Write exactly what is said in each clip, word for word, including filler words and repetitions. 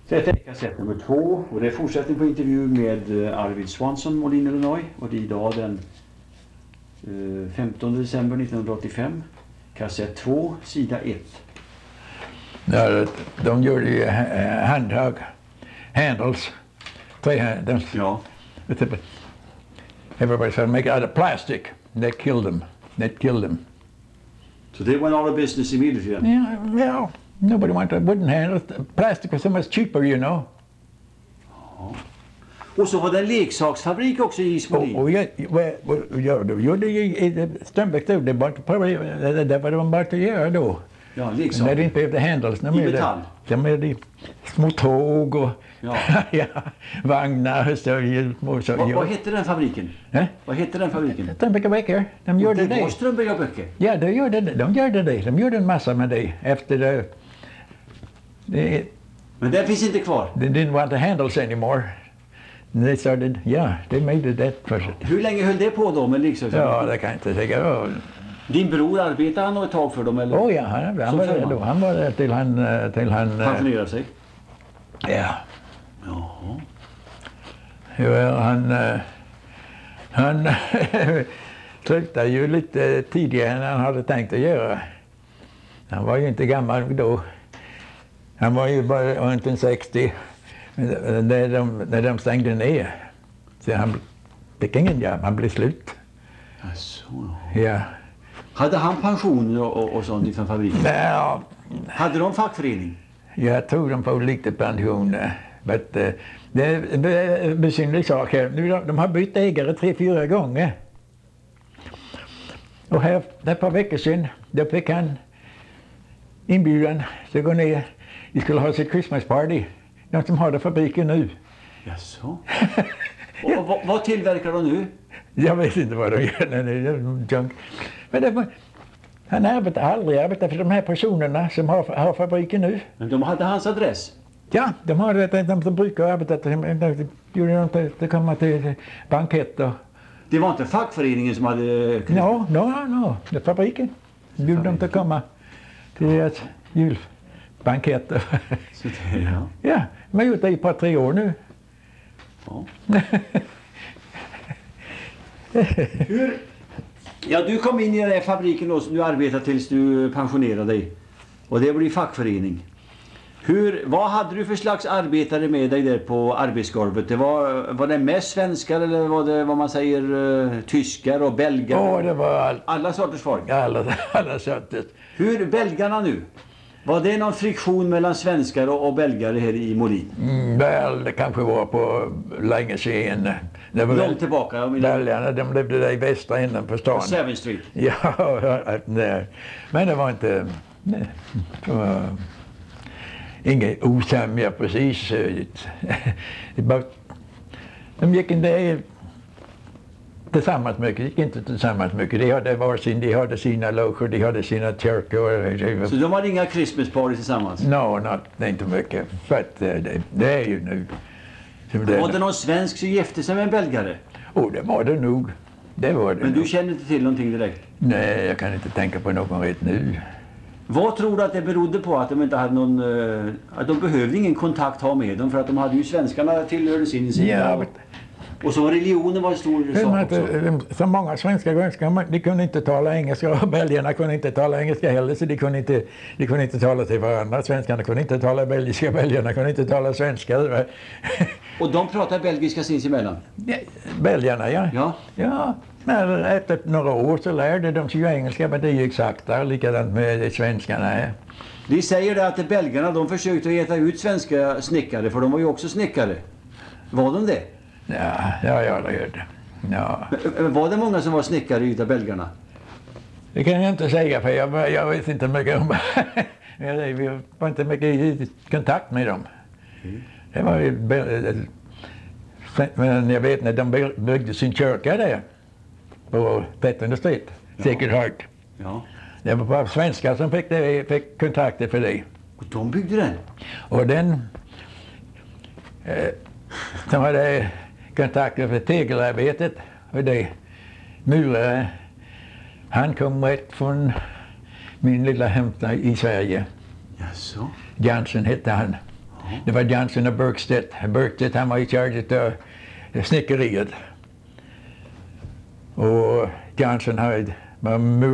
Detta är kassett nummer två och det är fortsättning på intervju med Arvid Swanson, Moline, Illinois. Och det är idag den eh, femtonde december nittonhundraåttiofem. Kassett två, sida ett. Ja, de gjorde ju handtag, handles, three Ja. Everybody said make it out of plastic. That killed them. That killed them. So they went out of business immediately then? Yeah, well, nobody wanted wooden handles. Plastic was so much cheaper, you know. Ja. Och så var det en leksaksfabrik också i Ismonin. Och, och jag, ja, då gjorde ju Strömbäck då, det var inte problem, det var de bara att göra då. Ja, leksaker. När det inte behövde handles. I metall? De är de små tåg och ja. ja, vagnar och så. så vad, vad hette den fabriken? Eh? Vad hette den fabriken? Strömbäck och Bäcker. De gjorde det. Det var Strömbäck och Bäcker? Ja, de gjorde det. De gjorde det. De gjorde en massa med det efter det. det Men det finns inte kvar? They didn't want the handles anymore. They started, yeah, they made it that first. Hur länge höll det på då med leksaksfabriken? Ja, det kan jag inte säga. Oh. Din bror arbetade han ett tag för dem eller? Oh ja, han, han var det då. Han var det till han till han pensionerade sig. Ja. Jaha. Ja, han han slutade ju lite tidigare än han hade tänkt att göra. Han var ju inte gammal då. Han var ju bara inte sextio när de, när de stängde ner. Så han fick ingen jobb, han blev slut. Jaså. Ja. Hade han pensioner och, och, och sånt från fabriken? Ja. Hade de fackförening? Jag tror de får lite pensioner. Men uh, det är en besynnerlig sak här. De, de har bytt ägare tre, fyra gånger. Och här, det ett par veckor sedan, då fick han inbjudan att gå ner. De skulle ha sitt Christmas party. De som har det fabriken nu. Jaså? Och, och vad, vad tillverkar de nu? Jag vet inte vad de gör. Nej, det är junk. Men det var, han arbetar aldrig arbetar för de här personerna som har, har fabriken nu. Men de hade hans adress? Ja, de har det. De, de brukar arbeta till, gjorde de till, till komma till banketter. Det var inte fackföreningen som hade... Ja, no, no, no. Det är fabriken. Bjuder de till komma till deras julbanketter. Så det, ja. Ja, de har gjort det i ett par, tre år nu. Ja. Hur... Ja, du kom in i den här fabriken och du arbetade tills du pensionerade dig. Och det blir fackförening. Hur, vad hade du för slags arbetare med dig där på arbetsgolvet? Det var, var det mest svenskar eller var det vad man säger uh, tyskar och belgare? Ja, det var all... alla sorters folk. Alla, alla sorters. Hur belgarna nu? Var det någon friktion mellan svenskar och, och belgare här i Molin? Mm, väl, det kanske var på länge sedan. Det var långt tillbaka. Belgarna, de levde där i västra änden på stan. På Seventh Street. Ja, nej. Men det var inte... Nej, det var inget osämja precis. De gick inte tillsammans mycket, gick inte tillsammans mycket. De hade varsin, de hade sina loger, de hade sina kyrkor. Så de hade inga Christmas party tillsammans? No, not, inte mycket. För att det, det är ju nu. Det var det någon svensk som gifte sig med en belgare? Oh, det var det nog. Det var det Men nog. du känner inte till någonting direkt? Nej, jag kan inte tänka på någon rätt nu. Vad tror du att det berodde på att de inte hade någon... Uh, att de behövde ingen kontakt ha med dem för att de hade ju svenskarna tillhörde sin sida. Ja, och, och så religionen var en stor sak också. Så många svenska grönskar, de kunde inte tala engelska och belgarna kunde inte tala engelska heller så de kunde inte, de kunde inte tala till varandra. Svenskarna kunde inte tala belgiska, belgarna kunde inte tala svenska. Och de pratade belgiska sinsemellan? Ja, belgarna, ja. Ja. Ja. Men efter några år så lärde de sig ju engelska, men det gick sakta, likadant med svenskarna. Ja. De säger det att belgarna, de försökte att äta ut svenska snickare, för de var ju också snickare. Var de det? Ja, ja, ja det gör det. Ja. Var det många som var snickare utav belgarna? Det kan jag inte säga, för jag, jag vet inte mycket om vi var inte mycket i kontakt med dem. Mm. Det var ju, men jag vet när de byggde sin kyrka där på Petterna Street, ja. Sacred Heart. Ja. Det var bara svenskar som fick, det, fick kontakter för det. Och de byggde den? Och den eh, som hade kontakter för tegelarbetet och det murare, han kom rätt från min lilla hemstad i Sverige. Jaså? Jansen hette han. Ja. Det var Jansson och Bergstedt. Bergstedt han var i charge av snickeriet. Och Jansson var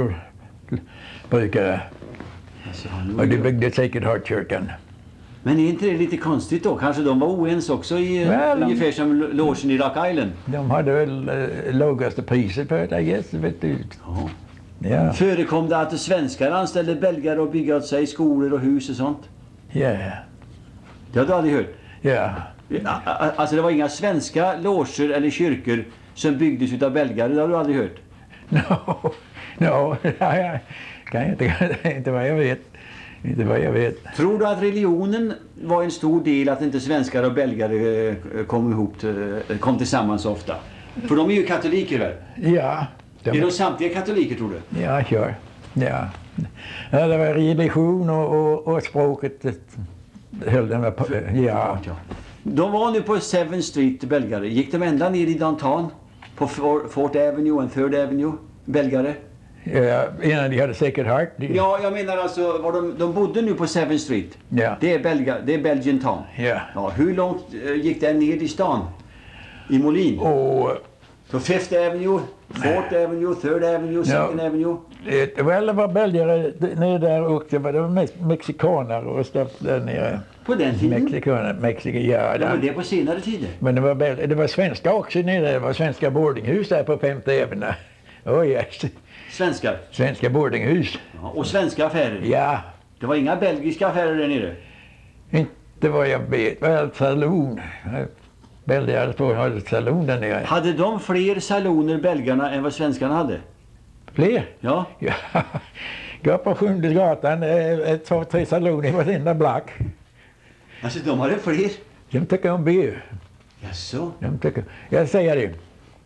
murbrukare. Alltså, Och de byggde säkert Hartkyrkan. Men är inte det lite konstigt då? Kanske de var oens också i Well, ungefär som logen i Rock Island? De hade väl uh, lågaste priset på det, I guess, vet du. Ja. Ja. Förekom det att svenskar anställde belgare och bygga åt sig skolor och hus och sånt? Ja. Det har du aldrig hört? Ja. A- a- Alltså det var inga svenska loger eller kyrkor som byggdes utav belgare, det har du aldrig hört? No, no, jag kan inte, inte vad jag vet. Inte vad jag vet. Tror du att religionen var en stor del att inte svenskar och belgare eh, kom ihop, eh, kom tillsammans ofta? För de är ju katoliker väl? Ja. Är de samtliga katoliker tror du? Ja, sure. Ja. Ja, det var religion och, och, och språket. Det höll den på. Ja. Ja. De var nu på seventh Street, belgare. Gick de ända ner i downtown? På fourth Avenue och third Avenue? Belgare? Ja, innan de hade säkert hört. De, Ja, jag menar alltså, var de, de bodde nu på seventh Street. Ja. Det är, Belga, det är Belgian Town. Ja. Ja, hur långt eh, gick den ner i stan? I Molin? Och Så fifth Avenue, fourth Avenue, third Avenue, second Avenue? det, well, det var belgare nere där och det var, det var mest mexikaner och stuff där nere. På den tiden? Mexikaner, Mexika, ja. Ja, Där. men det är på senare tider. Men det var, bel- det var svenska också nere. Det var svenska boardinghus där på femte Avenue. Oh yes. Svenskar. Svenska boardinghus. Ja, och svenska affärer. Ja. Det var inga belgiska affärer där nere. Inte vad jag vet. Det var ett saloon. Belgare på hade ett saloon där nere. Hade de fler saloner belgarna än vad svenskarna hade? Fler? Ja. Ja. Gå på Sjunde gatan. eh, Två, tre saloner i varenda block. Alltså de hade fler? De tycker om beer. Jaså? De tycker. Jag säger det.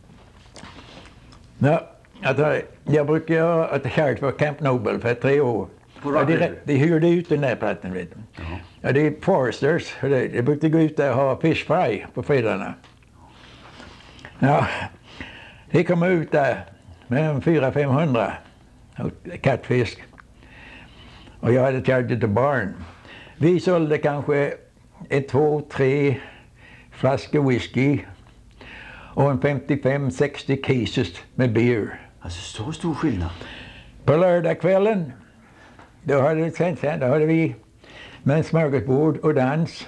Ja, alltså, jag brukar göra ett charge för Camp Noble för tre år. På Ja, Rock de, River? de hyrde ut den där plattan, vet du. Ja. Ja, det är Foresters. De, de brukade gå ut där och ha fish fry på fredagarna. Ja, de kom ut där med en fyra femhundra kattfisk. Och jag hade charge till barn. Vi sålde kanske ett, två, tre flaskor whisky och en femtiofem sextio cases med beer. Alltså så stor skillnad. På lördagskvällen då hade, vi, sen, sen, då hade vi med en smörgåsbord och dans.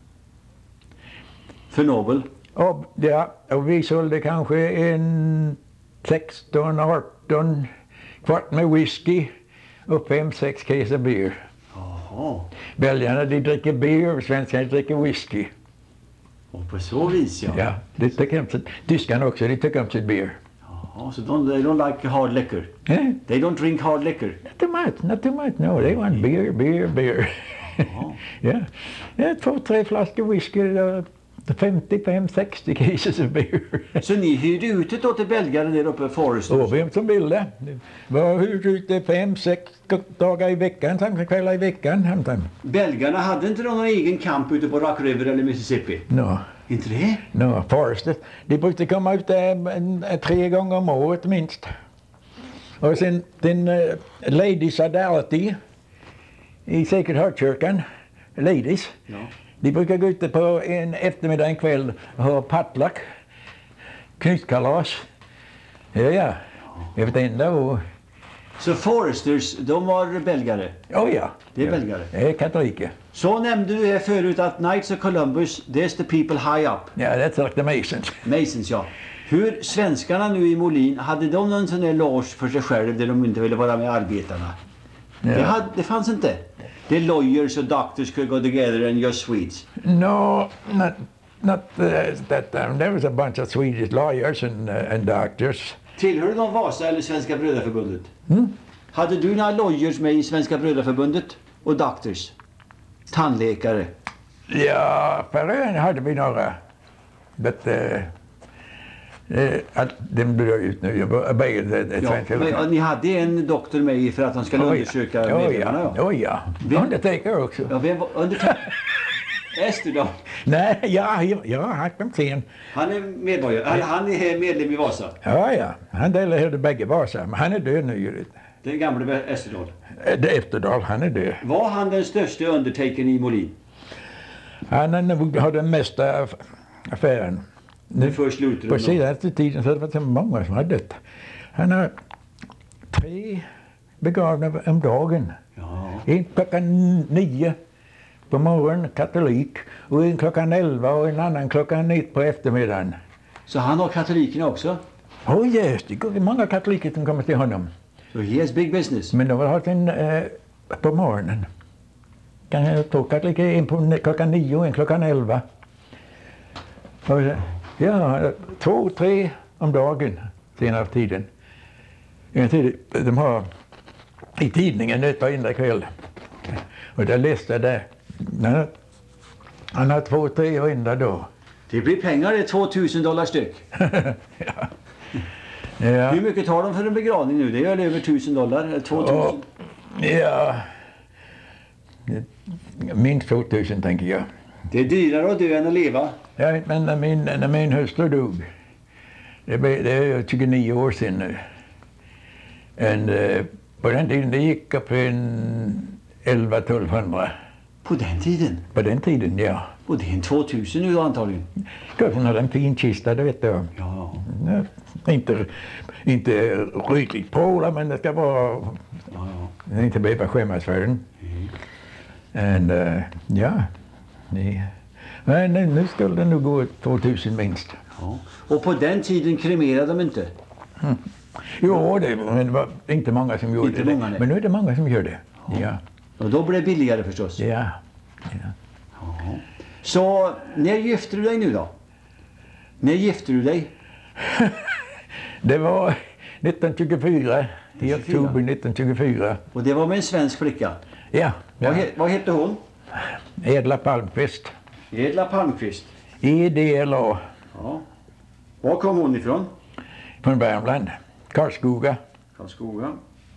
För Nobel? Och, ja, och vi sålde kanske en sexton arton kvart med whisky och fem sex cases beer. Jaha. Belgarna de dricker beer och svenskarna dricker whisky. Och på så vis ja. Ja, de tycker om sitt, tyskarna också, de tycker om sitt beer. Jaha, så de, they don't like hard liquor? Eh? They don't drink hard liquor? Not too much, not too much, no, they want beer, beer, beer. Jaha. Ja, ja, två, tre flaskor whisky och femtiofem sextio cases of beer. Så ni hyrde ut det då till belgare där uppe i Forest? Och vem som ville. Det var hyrt ute fem, sex dagar i veckan, samma kvällar i veckan. Hamtan. Belgarna hade inte någon egen camp ute på Rock River eller Mississippi? No, Inte det? no, Forested. De brukade komma ut där en, en, tre gånger om året minst. Och sen den uh, Ladies Adality i Sacred Heart-kyrkan, Ladies. Ja. De brukar gå ute på en eftermiddag, en kväll och ha potluck, knytkalas. Ja, ja. Jag vet ända och... Så Foresters, de var belgare? Oh ja. Det är ja. belgare? Det är katoliker. Så nämnde du här förut att Knights of Columbus, there's the people high up. Ja, that's like the Masons. Masons, ja. Hur svenskarna nu i Molin, hade de någon sån där loge för sig själv där de inte ville vara med arbetarna? Ja. Det, hade, det fanns inte. The lawyers och doctors could go together and just Swedes. No, not not uh, that time. There was a bunch of Swedish lawyers and uh, and doctors. Tillhör de Vasa eller Svenska Brödraförbundet? Mm? Hade du några lawyers med i Svenska Brödraförbundet? Och doctors? Tandläkare? Ja, på ön hade vi några. But uh, uh, att den blir ut nu. Jag började det Ja, svenska. men, och ni hade en doktor med i för att han skulle Oh, undersöka ja. Oh, medlemmarna? ja. Oh, ja. Vem- Undertaker också. Ja, vem var Undertaker? Esterdal. Nej, ja, ja, ja, han kom sen. Han är medborgare. Eller han är medlem i Vasa. Ja, ja. Han delade bägge Vasa, men han är död nu ju. Den gamle Esterdal. Det Efterdal, han är död. Var han den största undertakern i Molin? Han är nog har den mesta aff- affären. Nu först slutar På du. senaste tiden så har det varit så många som har dött. Han har tre begravningar om dagen. Ja. En klockan nio på morgonen, katolik. Och en klockan elva och en annan klockan ett på eftermiddagen. Så han har katolikerna också? Oh yes, det går många katoliker som kommer till honom. So he has big business. Men de har haft en eh, på morgonen. Kan jag två katoliker, en på ne- klockan nio och en klockan elva. Och, ja, två, tre om dagen senaste tiden. En tid, de har i tidningen ett varenda kväll. Och där läste jag det. Han har, han har två, tre varenda dag. Det blir pengar, det är tvåtusen dollar styck. ja. Ja. Hur mycket tar de för en begravning nu? Det är väl över tusen dollar, eller tvåtusen? Och, ja. Minst tvåtusen tänker jag. Det är dyrare att dö än att leva. Ja, men när min, när min hustru dog, det, blev, det är tjugonio år sedan nu. And, uh, på den tiden det gick upp en elva tolv hundra. På den tiden? På den tiden, ja. Och det är en tvåtusen nu då antagligen. Klart hon hade en fin kista, det vet jag. Ja. Ja, inte, inte riktigt pråla, men det ska vara... Ja, ja. Inte behöva skämmas för den. Mm. And, uh, ja. Det, men nu skulle det nog gå tvåtusen minst. Ja. Och på den tiden kremerade de inte? Mm. Jo, det, men det var inte många som gjorde Inte det. många, nej. Men nu är det många som gör det. Ja. Och då blir det billigare förstås? Ja. Ja. Ja. Så när gifte du dig nu då? När gifte du dig? Det var nittonhundratjugofyra, i oktober nittonhundratjugofyra. Och det var med en svensk flicka? Ja, Vad, ja. he, vad hette hon? Edla Palmqvist. Edla Palmqvist. E D L A. Ja. Var kom hon ifrån? Från Värmland. Karlskoga. Karlskoga.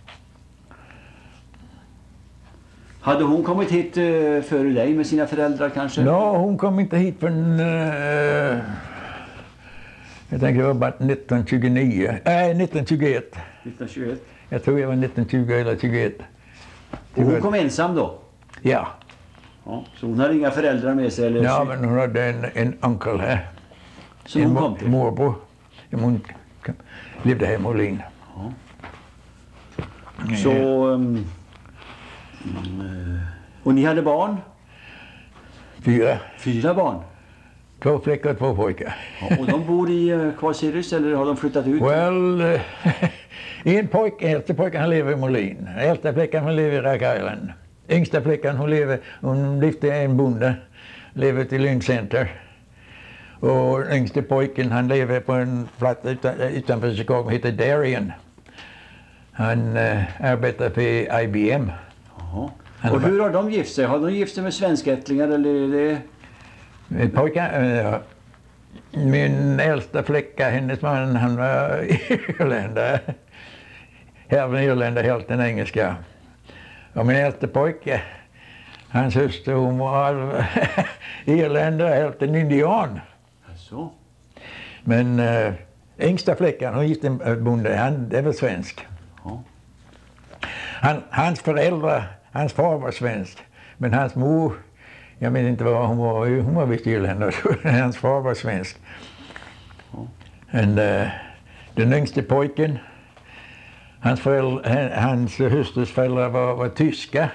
Hade hon kommit hit uh, före dig med sina föräldrar kanske? Ja, hon kom inte hit förrän... Uh, jag tänker det var bara nittonhundratjugonio. Nej, nittonhundratjugoett. nittonhundratjugoett. Jag tror jag var nittonhundratjugo eller tjugoett. Och hon kom ensam då? Ja. Ja. Så hon hade inga föräldrar med sig? Eller Ja, så? men hon hade en, en onkel här. Som en hon mo- kom till? morbror. Hon levde hemma i Molin. Ja. Så... Um, mm, och ni hade barn? Fyra. Fyra barn? Två flickor och två pojkar. Ja, och de bor i uh, Kvarsiris eller har de flyttat ut? Well, uh, en pojke, äldste pojken han lever i Molin. Äldsta flickan hon lever i Rhode Island. Yngsta flickan hon lever, hon lyfte en bonde, lever till Lynn Center. Och yngste pojken han lever på en plats utan, utanför Chicago, heter Darien. Han uh, arbetar för I B M. Jaha. Han Och var- hur har de gift sig? Har de gift sig med svenskättlingar eller är det... Pojkar, uh, min äldsta flicka, hennes man, han var irländare. Hälften irländare, hälften engelska. Och min äldste pojke, hans hustru, hon var irländare, hälften indian. Så. Men uh, yngsta flickan, hon gifte en bonde, han det var svensk. Ja. Han, hans föräldrar, hans far var svensk, men hans mor, jag vet inte vad hon var, hon var visst irländare, så hans far var svensk. Ja. And, uh, den yngste pojken, hans, föräldrar, hans hustrus föräldrar var, var tyska.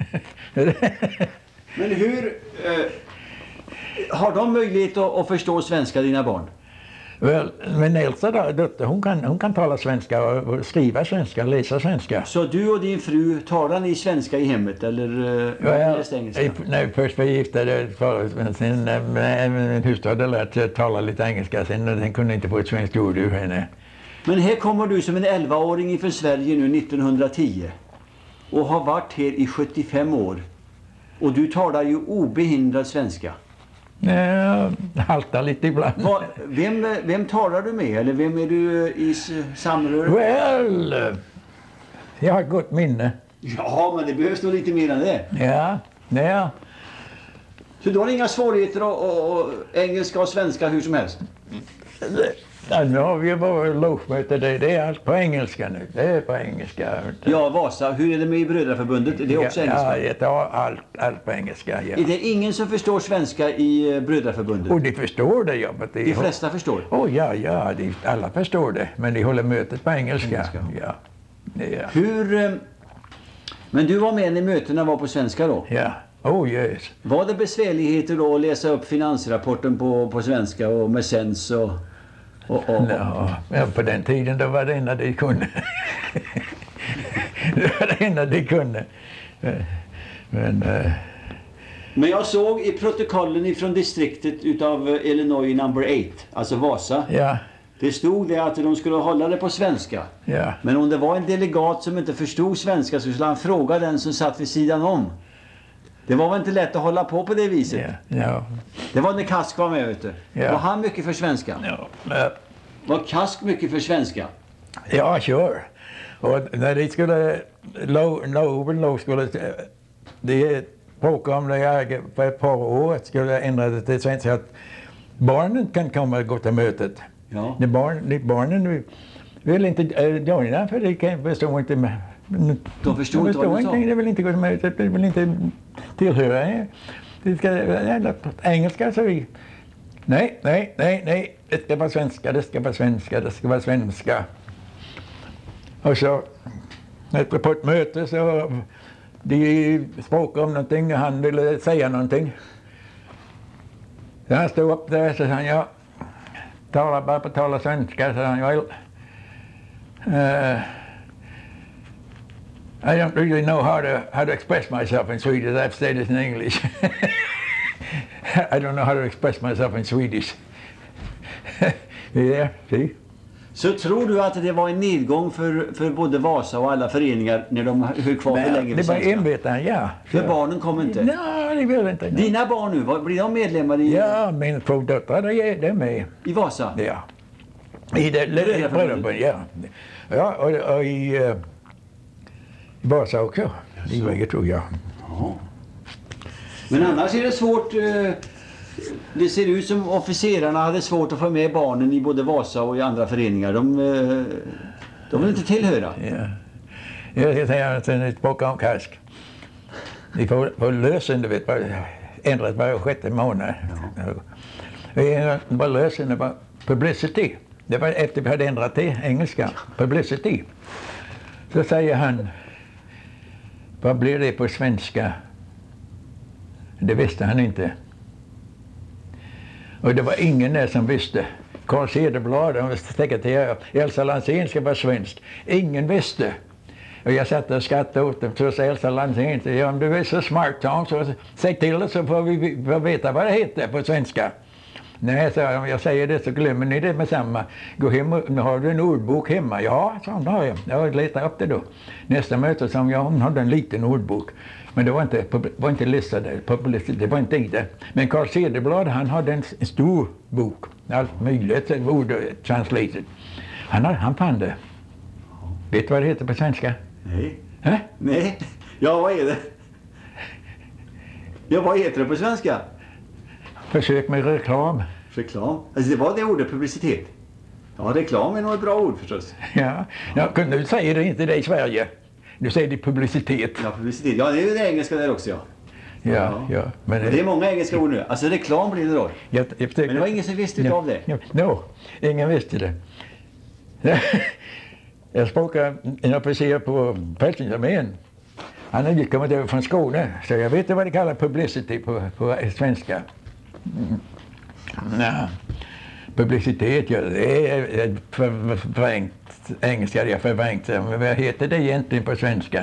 Men hur... Eh, har de möjlighet att, att förstå svenska, dina barn? Well, min äldsta då- dotter, hon kan, hon kan tala svenska och och skriva svenska, läsa svenska. Så du och din fru, talar ni svenska i hemmet eller eh, Well, läste engelska? i- när först var gifta, det förut, men sen äh, min hustru hade lärt sig att tala lite engelska, sen den kunde inte få ett svenskt ord ur henne. Men här kommer du som en elvaåring från Sverige nu nittonhundratio och har varit här i sjuttiofem år. Och du talar ju obehindrad svenska. Ja, haltar lite ibland. Vad- vem, vem talar du med? Eller vem är du i s- samröre? Well, eh, jag har ett gott minne. Ja, men det behövs nog lite mer än det. Ja, ja. Så du har inga svårigheter att, att, att engelska och svenska hur som helst? Ja, nu har vi ju bara logemöte, det, det är allt på engelska nu. Det är på engelska. Ja, Vasa. Hur är det med i Brödraförbundet? Det är också ja, engelska. Ja, det är allt, allt på engelska. Ja. Är det ingen som förstår svenska i eh, Brödraförbundet? Och de förstår det, ja. Det, De flesta förstår. Oh, ja, ja, de, alla förstår det. Men de håller mötet på engelska. Engelska. Ja. Ja. Hur... Eh, men du var med när mötena var på svenska då? Ja. Oh, yes. Var det besvärligheter då att läsa upp finansrapporten på, på svenska och med sens och... och, och, och. Ja, ja, på den tiden då var det enda de kunde. Det var det enda de kunde. Men... Uh, Men jag såg i protokollen ifrån distriktet utav Illinois number eight, alltså Vasa. ja, Det stod det att de skulle hålla det på svenska. ja. Men om det var en delegat som inte förstod svenska så skulle han fråga den som satt vid sidan om. Det var väl inte lätt att hålla på på det viset. Ja, ja. Det var när Kask var med, vet du. Ja. Var han mycket för svenska? Ja, men- Var Kask mycket för svenska? ja, sure. Och när de skulle, Nobel då skulle, de bråkade om det för ett par år, skulle ändra det till svenska att barnen kan komma och gå till mötet. Ja. De barn, de barnen vill inte äh, joina för de kan förstå inte. De förstod inte vad du sa. ingenting, de vill inte gå till mötet, de vill inte tillhöra. De ska äh, engelska så vi. Nej, nej, nej, nej. Det ska vara svenska, det ska vara svenska, det ska vara svenska. Och så efter på ett möte så de språkade om någonting och han ville säga någonting. Så han stod upp där och så sa han, ja, tala bara på tala svenska, så han, well, uh, I don't really know how to, how to express myself in Swedish, I've said it in English. I don't know how to express myself in Swedish. Yeah, see? Så tror du att det var en nedgång för, för både Vasa och alla föreningar när de höll kvar för länge Det med var svenska? inbjudan, ja. För barnen kom inte? Nej, de vill inte. Nej. Dina barn nu, vad- blir de medlemmar i, Ja, min två döttrar, de är, de är med. i Vasa? Ja. I det lilla bröllopet, ja. Ja, och, och i, uh, i Vasa också. I bägge tror jag. Ja. Men annars är det svårt. eh, Det ser ut som officerarna hade svårt att få med barnen i både Vasa och i andra föreningar. De, eh, de vill inte tillhöra. Ja. Jag ska säga sen ett språk om Kask. Vi får, får lösen, du vet, bara ändrat varje sjätte månad. Vi var lösen, det var publicity. Det var efter vi hade ändrat till engelska. Publicity. Så säger han, vad blir det på svenska? Det visste han inte. Och det var ingen där som visste. Carl Cederblad, han sekreterare, Elsa Lansén ska vara svensk. Ingen visste. Och jag satt och skrattade åt dem. Så sa Elsa Lansén, ja, om du är så smart Tom, så säg till oss så får vi får veta vad det heter på svenska. Nej, så om jag säger det så glömmer ni det med samma. Gå hem och, nu har du en ordbok hemma. Ja, så har jag. Jag letar upp det då. Nästa möte som jag, hon hade en liten ordbok. Men det var inte, var inte listad där, det var inte i det. Men Carl Cederblad, han hade en, en stor bok. Allt möjligt, ord translated. Han, han fann det. Vet du vad det heter på svenska? Nej. Hä? Nej. Ja, vad är det? Ja, vad heter det på svenska? Försök med reklam. Reklam. Alltså det var det ordet, publicitet. Ja, reklam är nog ett bra ord förstås. Ja, ja nu säger det inte det i Sverige. Nu säger det publicitet. Ja, publicitet. Ja, det är ju det engelska där också, ja. Ja, ja. Men Men det är många engelska ord nu. Alltså reklam blir det då. jag, jag försöker, Men det var ingen som visste ja, av det. Ja, no, ingen visste det. Jag språkade en officer på Frälsningsarmén. Han hade just kommit över från Skåne, så jag vet inte vad det kallar publicity på, på svenska. Mm. Ja. Publicitet, ja, det är för, förvrängt. Engelska är förvrängt. Men vad heter det egentligen på svenska?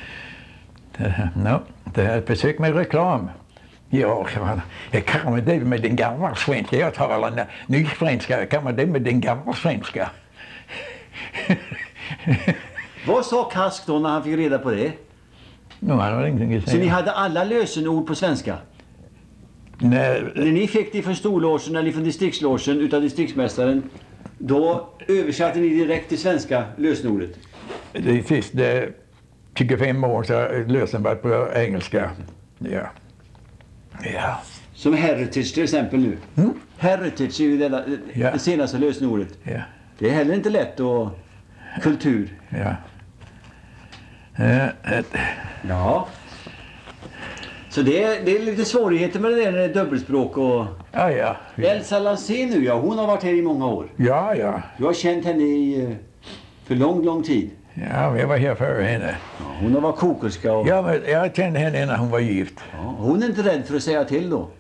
No, det här försök med reklam. Ja, jag kan man det med den gamla svenska. Jag talar ny svenska. Kan man det med den gamla svenska? Vad sa Kask då när han fick reda på det? No, han har ingenting att säga. Så ni hade alla lösenord på svenska? Nej, När ni fick det från storlåsen eller från distriktslåsen utav distriktsmästaren, då översatte ni direkt till svenska lösenordet? det sista tjugofem år så har lösen varit på engelska. Ja. Ja. Som Heritage till exempel nu. Mm? Heritage är ju det, Ja. det senaste lösenordet. Ja. Det är heller inte lätt att kultur. Ja. Eh, ett, Ja. Så det är, det är lite svårigheter med det där när det är dubbelspråk och... ja, ja. Elsa Lansén nu, ja, hon har varit här i många år. Ja, ja. Du har känt henne i eh, för lång, lång tid. Ja, jag var här före henne. Ja, hon har varit kokerska och... Ja, men jag kände henne när hon var gift. Ja, hon är inte rädd för att säga till då.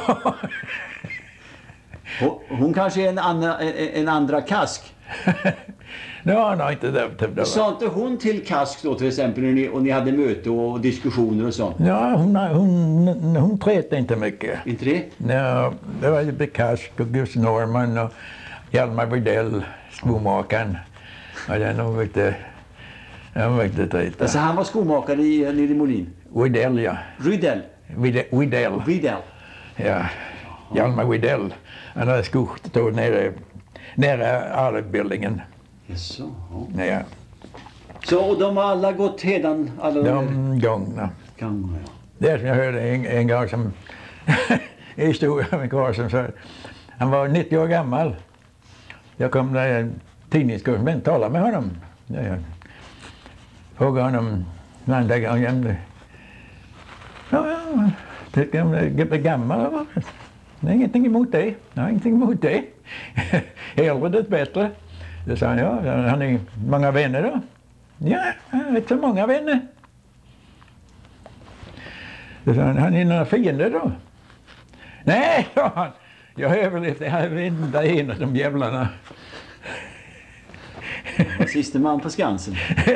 Hon, hon kanske är en andra, en, en andra Kask. no, no, inte det. det, det Sa inte hon till Kask då till exempel när ni, och ni hade möte och diskussioner och sånt? ja, hon, hon, hon trätte inte mycket. Inte det? No, det var ju Kask och Gus Norman och Hjalmar Widell, skomakaren. Ja, den var inte... Den var inte träta. Alltså han var skomakare i, nere i Molin. Widell, ja. Rydell. Widell. Widell. Widell. Ja. Hjalmar Widell. Han hade skott då nere, nära Arlebillingen. Jaså, ja. Ja. Så och de har alla gått hedan, alla De gångna. gånger, ja. Det är som jag hörde en, en gång som en historia om en karl som sa, han var nittio år gammal. Jag kom där en tidningskorrespondent talade med honom. Ja, jag frågade honom andra gången. Ja, ja, tycker jag är gammal. Det är ingenting emot det. Jag har ingenting emot det. Hellre det bättre. Då sa han, ja, har ni många vänner då? Ja, jag har rätt så många vänner. Då sa han, har ni några fiender då? Nej, sa han. Jag har överlevt varenda en av de jävlarna. Siste man på Skansen.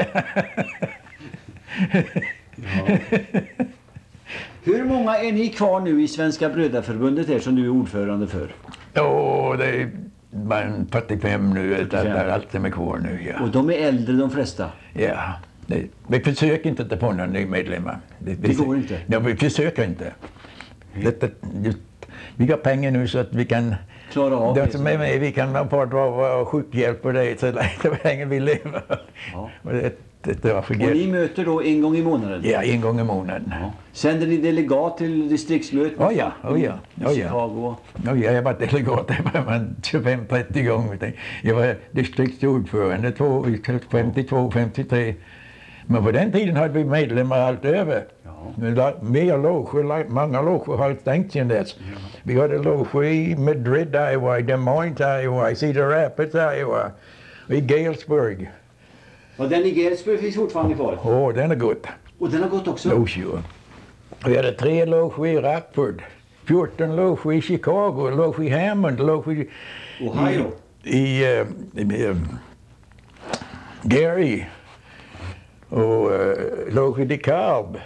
Ja. Hur många är ni kvar nu i Svenska Brödraförbundet här som du är ordförande för? Åh, det är bara en fyrtiofem nu. fyrtiofem. Där allt är kvar nu, ja. Och de är äldre de flesta? Ja. Det, vi försöker inte ta på några nya medlemmar. Det, det går inte? Ja, vi försöker inte. Det, det, just, vi har pengar nu så att vi kan... Klara av de som är med, vi kan ha på och sjukhjälp och det så länge vi lever. Ja. Och, det, det, det var för och ni möter då en gång i månaden? Ja, en gång i månaden. Ja. Sänder ni delegat till distriktsmötet? Oh ja, oh ja, oh ja. Chicago? Oh ja, jag var delegat där tjugofem trettio gånger. Jag var distriktsordförande femtiotvå femtiotre. Men på den tiden hade vi medlemmar allt över. Ja. Mer loger, många loger har stängt sedan dess. Ja. Vi hade loger i Madrid, Iowa, i Des Moines, Iowa, i Cedar Rapids, Iowa, i Galesburg. Och den i Galesburg finns fortfarande kvar? Åh, oh, den är god. Och den har gått också? Oh, sure. Vi hade tre loger i Rockford, fjorton loger i Chicago, loger i Hammond, loger i... Ohio? I, i, uh, i um, Gary. Och uh, låg i DeKalb.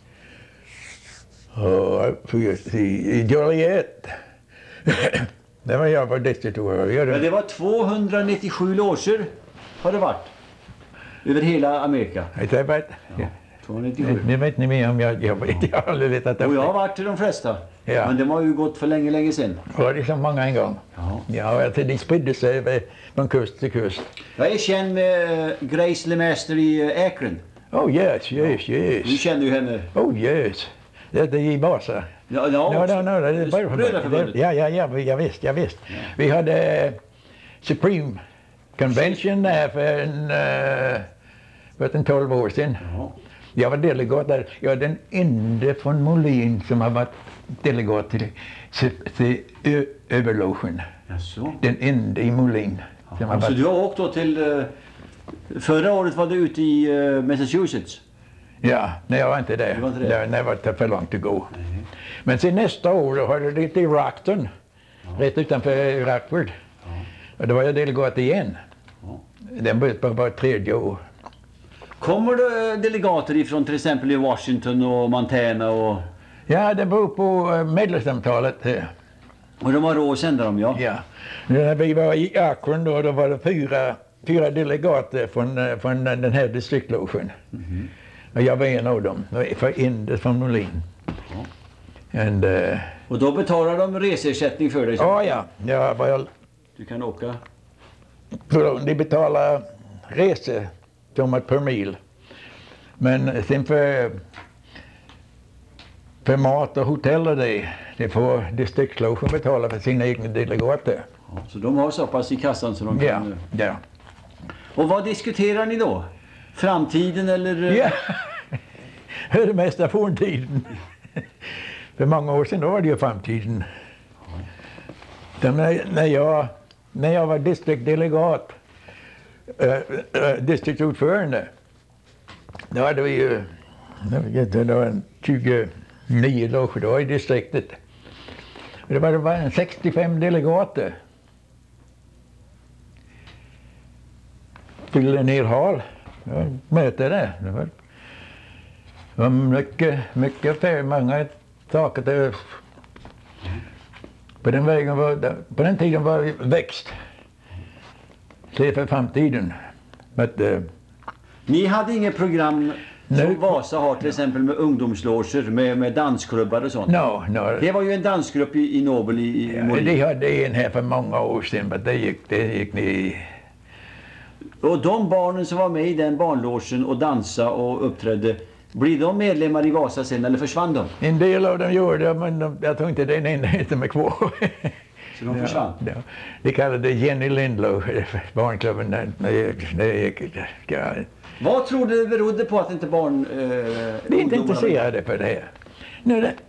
Och i, i Joliet. Det var jag var distriktordförande. Ja, det var tvåhundranittiosju loger har det varit. Över hela Amerika. Det var, ja, tvåhundranittiosju. Det vet ni mer om jag, jag vet. Jag har aldrig vetat det. Och jag har varit till de flesta. Ja. Men de har ju gått för länge, länge sedan. Var det så många en gång? Ja. Ja, alltså, de spridde sig från kust till kust. Jag är känd med Grace LeMaster i Akron. Oh yes, yes, ja. yes. Du känner ju henne. Oh yes. Det är i Vasa. Ja, ja. No, no, no, det är bara Brödraförbundet. Ja, ja, ja, jag visst, jag visst. Ja. Vi hade uh, Supreme Convention där för en, uh, för en tolv år sedan. Ja. Jag var delegat där. Jag är den enda från Molin som har varit delegat till, till ö, överlogen. Jaså? Den enda i Molin. Ja, har alltså varit... du har åkt då till... Uh, förra året var du ute i uh, Massachusetts? Ja, nej, jag var inte där. Du var inte där? Det, det var för långt att gå. Mm. Men sen nästa år då har jag lite i Rockton. Ja. Rätt utanför Rockford. Ja. Och då var jag delegat igen. Ja. Den började på bara tredje år. Kommer det delegater ifrån till exempel i Washington och Montana och... Ja, det beror på medlemsantalet. Och de har råd att sända dem, ja? Ja. När vi var i Akron då, då var det fyra, fyra delegater från, från den här distriktlogen. Mm-hmm. Och jag var en av dem. För in från Molin. Ja. And, uh, och då betalar de reseersättning för dig? Ja, ja. ja jag, du kan åka? För de betalar resor som ett per mil. Men sen för för mat och hotell och det, det får distriktslogen betala för sina egna delegater. Ja, så de har så pass i kassan så de Ja, kan... ja. Och vad diskuterar ni då? Framtiden eller... Ja, det är det mesta forntiden. För många år sedan då var det ju framtiden. Så när, när, jag, när jag var distriktdelegat, äh, äh, distriktsordförande, då hade vi ju, det var tjugonio loger då i distriktet. Det var, det var sextiofem delegater. Fyllde ner hal. Ja, möte där. Det var, det var mycket, mycket för många saker. Det, på den vägen var, på den tiden var vi växt. Se för framtiden. But, uh, Ni hade inget program som nu, Vasa har till exempel med ungdomsloger, med, med dansklubbar och sånt? No, no. Det var ju en dansgrupp i, i Nobel i, i Ja, Molin. de hade en här för många år sedan, men det gick, det gick ni. Och de barnen som var med i den barnlogen och dansade och uppträdde, blir de medlemmar i Vasa sen eller försvann de? En del av dem gjorde det, men de, jag tror inte den enda som är kvar. Så de försvann? Ja, ja. De kallade det Jenny Lindlow, barnklubben. Där, det, det gick, ja. Vad tror du det berodde på att inte barn... Eh, De är inte intresserade för det här. Nu, det,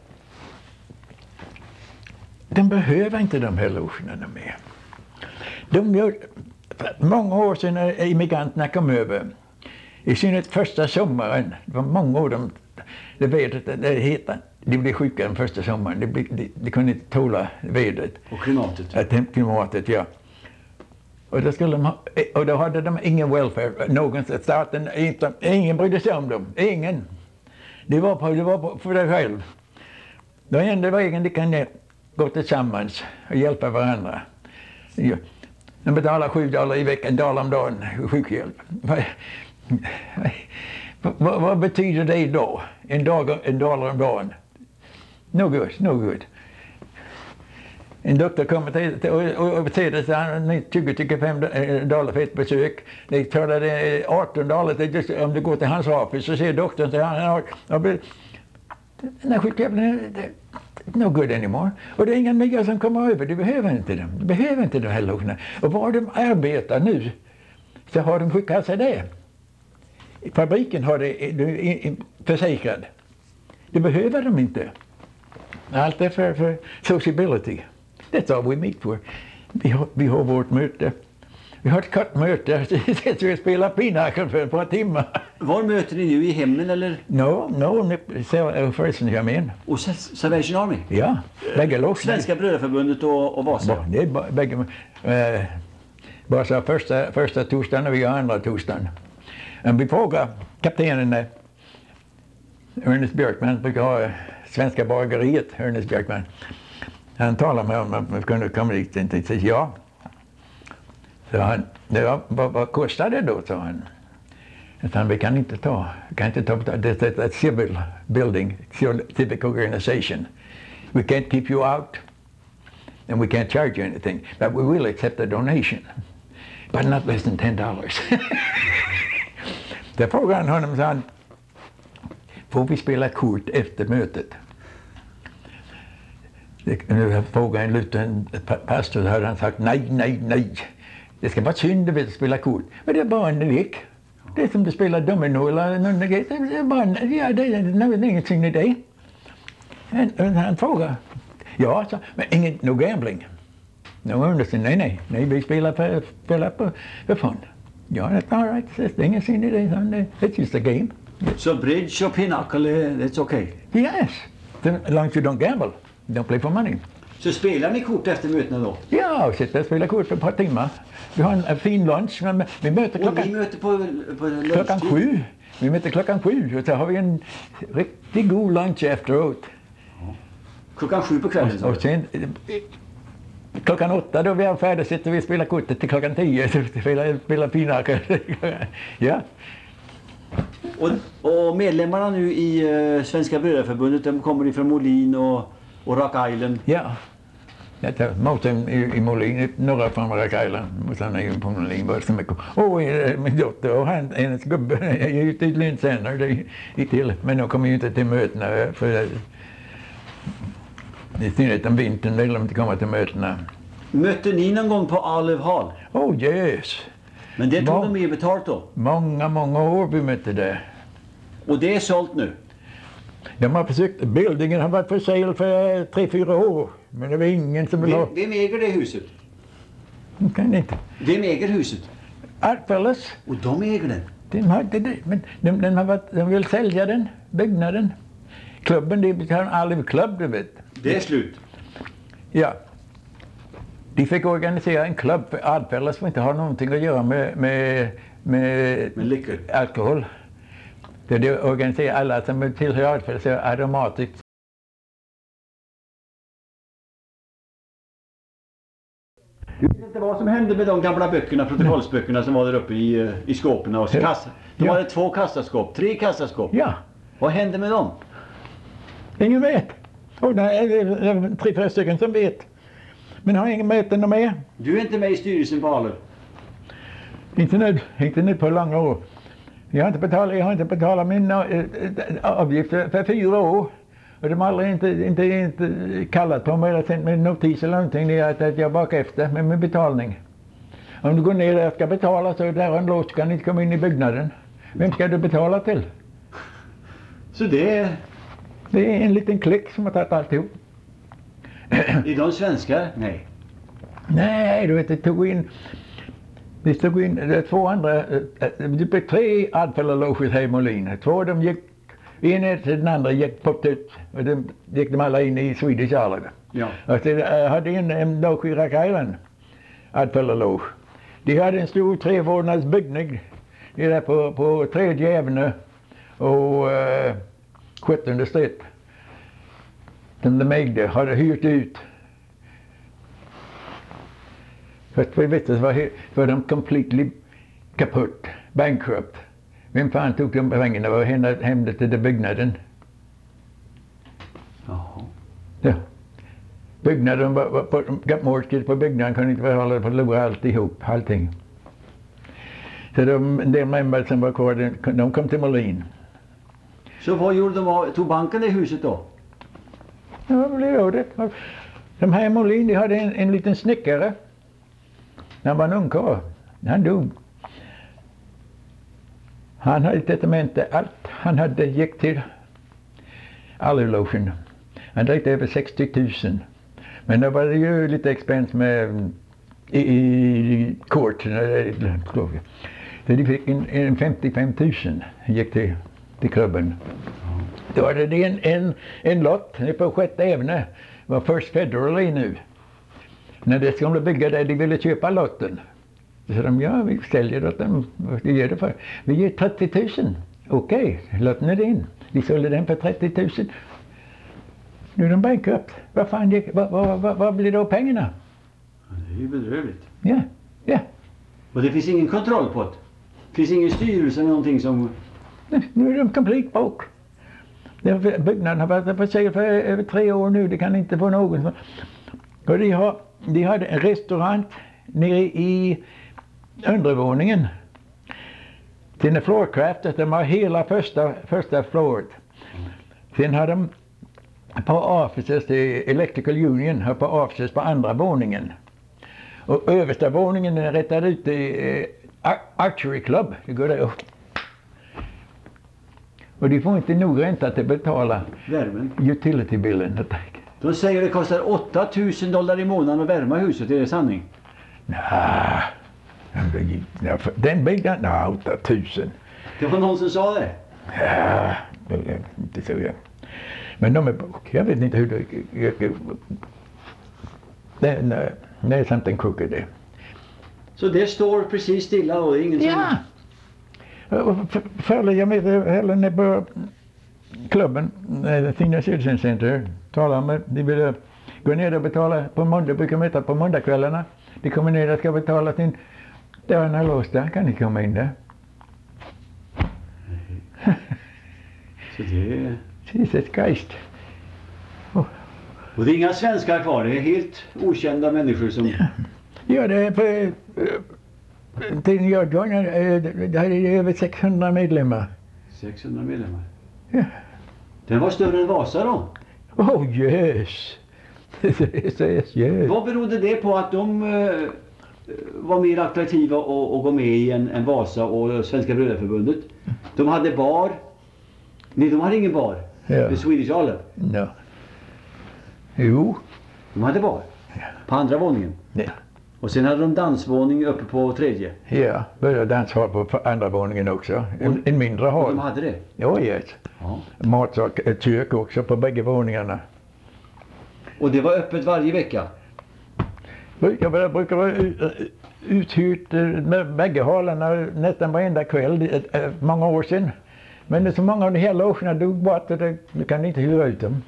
de behöver inte de här logerna mer. De gör, många år sedan när immigranterna kom över, i synnerhet första sommaren, det var många år de, det vädret, det heter, de blev sjuka den första sommaren, de, de, de, de kunde inte tåla vädret. Och klimatet. Ja, klimatet, ja. Och då, skulle de ha, och då hade de ingen welfare, någon staten, inte, ingen brydde sig om dem, ingen. Det var, på, det var på, för dig själv. Då enda vägen de kan gå tillsammans och hjälpa varandra. Ja. De betalar sju dollar i veckan, en dollar om dagen sjukhjälp. Vad, vad, vad betyder det då? En, dag, en dollar om dagen? No good, no good. En doktor kommer till, till, och, och, och betyder sig han tjugo till tjugofem dollar för ett besök. Det tar det arton dollar det just, om du går till hans office så ser doktorn till han har den här sjukhjälpen no good anymore. Och det är inga nya som kommer över, du behöver inte dem. Du behöver inte de här logerna. Och var de arbetar nu så har de skickat sig där. Fabriken har det försäkrad. Det behöver de inte. Allt är för, för sociability. That's all we meet for. Vi har, vi har vårt möte. Vi har ett kort möte. Så vi spelar pinnakel för ett par timmar. Var möter ni nu? I hemmen eller? No, no, förresten jag men. Och Salvation Army? Ja, bägge logerna. Svenska brödraförbundet och, och Vasa? Ja, det är bägge. Eh, Vasa första, första torsdagen och vi har andra torsdagen. Om vi frågar kaptenen Ernest Björkman, brukar ha Svenska bageriet, Ernest Björkman. Han talar med honom om att kunna komma dit. Och säger ja. Så han, det var, vad, vad kostar det då, sa han. Utan vi kan inte ta, vi kan inte ta, det är ett civil building, civic organization. We can't keep you out and we can't charge you anything, but we will accept a donation. But not less than ten dollars. Där frågade han honom, sa han, får vi spela kort efter mötet? Nu frågade en liten pastor, hade han sagt nej, nej, nej. Det ska vara synd att spela kort. Men det är bara en lek. Det är som att spela domino eller någon lek. Det är bara en, ja, det är, det är ingenting i det. Han, han frågade, ja, så, men ingen, no gambling. No understand, nej, nej, nej, vi spelar för, spelar på, för fun. Ja, that's all right, det är ingenting i det, it's just a game. Så bridge och pinnacle, it's okay? Yes, as long as you don't gamble. Don't play for money. Så spelar ni kort efter mötena då? Ja, vi sitter och spelar kort för ett par timmar. Vi har en, en fin lunch. Men vi möter klockan, och ni möter på, på klockan sju. Vi möter klockan sju och så har vi en riktigt god lunch efteråt. Ja. Klockan sju på kvällen? Och, och sen, klockan åtta då vi är färdiga sitter vi och spelar kortet till klockan tio. Så vi spelar, spelar pinnakel. Ja. Och, och medlemmarna nu i uh, Svenska brödraförbundet, de kommer ifrån Molin och, och Rock Island? Ja. Måten i, i Molin, några från Rock Island. Och sen är ju på Molin bara så mycket. Och min dotter och han, hennes gubbe är ute i Lynn Center. Det är till. Men de kommer ju inte till mötena. För I synnerhet om vintern vill de inte komma till mötena. Mötte ni någon gång på Arlöv Hall? Oh yes! Men det tog Må- de mer betalt då? Många, många år vi mötte det. Och det är sålt nu? De har försökt, bildningen har varit för sale för tre, fyra år. Men det var ingen som vill Vem, ha. vem äger det huset? Kan inte. Vem äger huset? Artfellas. Och de äger den? De har inte det. Men de, de, har varit, de vill sälja den, byggnaden. Klubben, det är en Arlöv klubb, du vet. Det är slut. Ja. De fick organisera en klubb för Artfellas som inte har någonting att göra med, med, med Med liquor. alkohol. Så de organiserar alla som tillhör Artfellas automatiskt. Du vet inte vad som hände med de gamla böckerna, protokollsböckerna som var där uppe i, eh, i skåpen och så Ja. kassa. Då Ja. var det två kassaskåp, tre kassaskåp. Ja, Vad hände med dem? ingen vet. Och det är tre, fyra stycken som vet. Men har ingen möten med. Du är inte med i styrelsen på Arlöv. Inte nu, inte nu på långa år. Jag har inte betalat, jag har inte betalat min äh, avgift för, för fyra år. Och de har aldrig inte, inte, inte kallat på mig eller sänt mig notis eller någonting. Det är att, att jag bakar efter med min betalning. Om du går ner och ska betala så är det en lås, kan inte komma in i byggnaden. Vem ska du betala till? Så det är, Det är en liten klick som har tagit alltihop. är de svenskar? Nej. Nej, du vet, det tog in... Det stod in det två andra... Det blev tre Artfellas här i Molin. Två av dem gick... En efter den andra gick på ut. Och de gick de alla in i Swedish Arlöv. Ja. Och så hade en, en loge i Rack Island. Artfellas loge. De hade en stor trevåningsbyggnad. Det där på, på tredje Avenue och uh, sjuttonde Street. Som de ägde, hade hyrt ut. Fast vi vet att var, var de completely kaputt, bankrupt. Vem fan tog de pengarna och hämnade till den byggnaden? Jaha. Ja. Byggnaden var, var på, gav mortgage på byggnaden, kunde inte behålla det, förlora alltihop, allting. Så de, en del människor som var kvar, de, de kom till Molin. Så vad gjorde de? av- Tog banken i huset då? Ja, vad blev det av det? De här i Molin, de hade en, en liten snickare. Han var en ungkarl. Han dog. Han hade testamente, allt han hade gick till Arlövlogen. Han drog över sextio tusen. Men då var det ju lite expens med i, i kort. Så de fick en, en femtiofem tusen gick till, till klubben. Då var det en, en, en lott på sjätte Avenue. Var First Federal nu. När det skulle bygga där, de ville köpa lotten. Så sa de, ja, vi säljer lotten. Vad ger det för? Vi ger trettio tusen. Okej, okay, lotten är din. Vi sålde den för trettio tusen. Nu är de bankrupt. Vad fan, gick, vad, vad, vad, vad blir då pengarna? Det är ju bedrövligt. Ja, ja. Och det finns ingen kontroll på det? Det finns ingen styrelse eller någonting som... Nu är de complete broke. Byggnaden har varit på sig för över tre år nu. Det kan inte få någon. Och de, har, de hade en restaurang nere i undervåningen. Sen är floorcraftet, de har hela första, första floret. Sen har de på offices, det Electrical Union har på offices på andra våningen. Och översta våningen är rättad ut i eh, Archery Club. Det går där upp. Och de får inte nog ränta till att betala Värmen. utility-billen. De säger det kostar åtta tusen dollar i månaden att värma huset. Är det sanning? Nej, den byggnaden, nej, åtta tusen. Det var någon som sa det. Ja, det är inte så jag. Men de är bok. Jag vet inte hur det... Jag, jag, det, nej, det är something crooked det. Så det står precis stilla och det är ingen som... Ja! Förr jag med heller när på klubben, Senior Citizen Center, talade med, de ville gå ner och betala på måndag, brukar möta på måndagskvällarna. De kommer ner och ska betala sin, dörren är låst där, kan ni komma in där? Så det är... Jesus Christ. Oh. Och det är inga svenskar kvar, det är helt okända människor som... Ja, det är för... Till jag joinade, det hade över sexhundra medlemmar. sexhundra medlemmar. Ja. Den var större än Vasa då? Oh yes! Yes, yes. Vad berodde det på att de eh, var mer attraktiva att att gå med i en, en Vasa och Svenska Brödraförbundet? De hade bar. Nej, de hade ingen bar. Ja. The Swedish Olive. No. Jo. De hade bar. På andra våningen. Ja. Och sen hade de dansvåning uppe på tredje. Ja, började danshall på andra våningen också. En, en mindre Och hall. de hade det. Ja, yes. Ja. Matsak, ett kök också på bägge våningarna. Och det var öppet varje vecka. Jag brukar, brukar vara u- uthyrt eh, med bägge hallarna nästan varenda kväll, eh, eh, många år sedan. Men det är så många av de här logerna dog bort och det, du kan inte hyra ut dem.